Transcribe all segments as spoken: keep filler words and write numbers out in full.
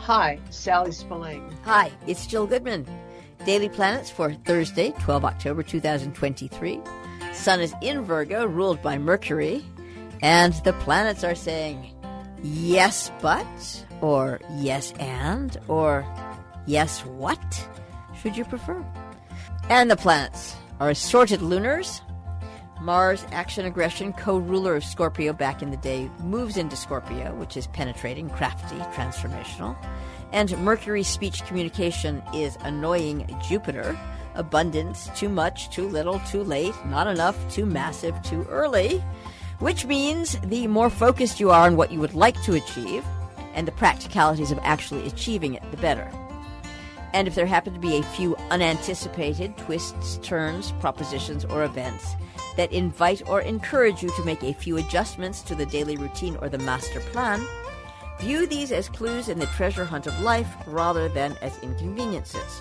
Hi, Sally Spillane. Hi, it's Jill Goodman. Daily Planets for Thursday, the twelfth of October, two thousand twenty-three. Sun is in Virgo, ruled by Mercury, and the planets are saying, yes, but, or yes, and, or yes, what should you prefer? And the planets are assorted lunars. Mars, action, aggression, co-ruler of Scorpio back in the day, moves into Scorpio, which is penetrating, crafty, transformational. And Mercury, speech communication, is annoying Jupiter. Abundance, too much, too little, too late, not enough, too massive, too early. Which means the more focused you are on what you would like to achieve, and the practicalities of actually achieving it, the better. And if there happen to be a few unanticipated twists, turns, propositions, or events that invite or encourage you to make a few adjustments to the daily routine or the master plan, view these as clues in the treasure hunt of life rather than as inconveniences.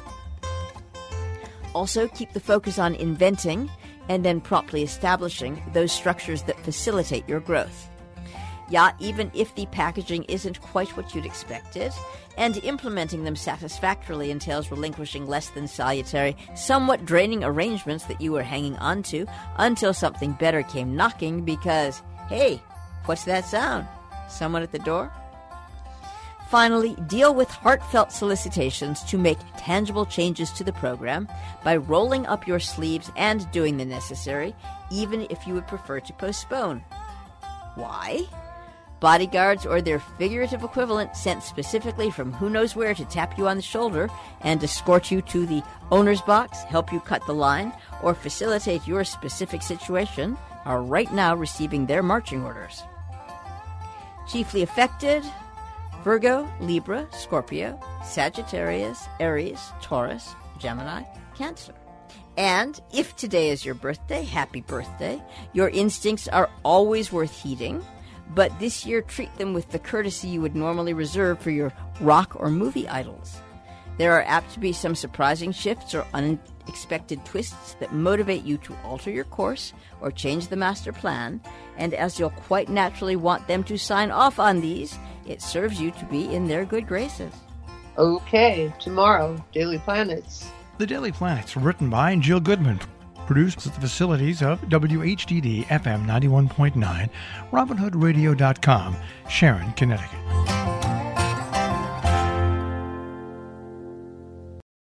Also, keep the focus on inventing and then promptly establishing those structures that facilitate your growth. Yeah, even if the packaging isn't quite what you'd expected, and implementing them satisfactorily entails relinquishing less than salutary, somewhat draining arrangements that you were hanging on to until something better came knocking because, hey, what's that sound? Someone at the door? Finally, deal with heartfelt solicitations to make tangible changes to the program by rolling up your sleeves and doing the necessary, even if you would prefer to postpone. Why? Bodyguards or their figurative equivalent sent specifically from who knows where to tap you on the shoulder and escort you to the owner's box, help you cut the line, or facilitate your specific situation are right now receiving their marching orders. Chiefly affected: Virgo, Libra, Scorpio, Sagittarius, Aries, Taurus, Gemini, Cancer. And if today is your birthday, happy birthday. Your instincts are always worth heeding, but this year treat them with the courtesy you would normally reserve for your rock or movie idols. There are apt to be some surprising shifts or unexpected twists that motivate you to alter your course or change the master plan, and as you'll quite naturally want them to sign off on these, it serves you to be in their good graces. Okay, tomorrow, Daily Planets. The Daily Planets, written by Jill Goodman, produced at the facilities of W H D D F M ninety-one point nine, Robin Hood Radio dot com, Sharon, Connecticut.